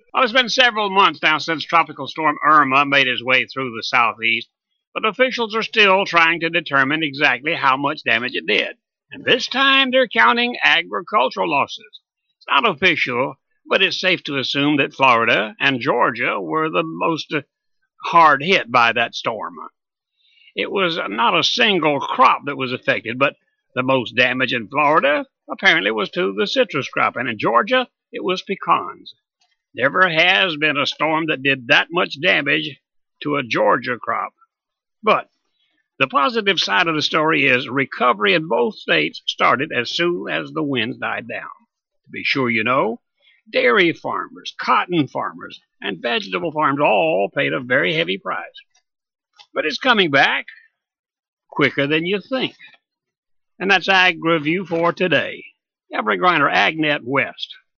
Well, it's been several months now since Tropical Storm Irma made its way through the southeast, but officials are still trying to determine exactly how much damage it did. And this time they're counting agricultural losses. It's not official, but it's safe to assume that Florida and Georgia were the most hard hit by that storm. It was not a single crop that was affected, but the most damage in Florida apparently was to the citrus crop, and in Georgia it was pecans. Never has been a storm that did that much damage to a Georgia crop. But the positive side of the story is recovery in both states started as soon as the winds died down. To be sure you know, dairy farmers, cotton farmers, and vegetable farms all paid a very heavy price. But it's coming back quicker than you think. And that's Ag Review for today. Everett Griner, AgNet West.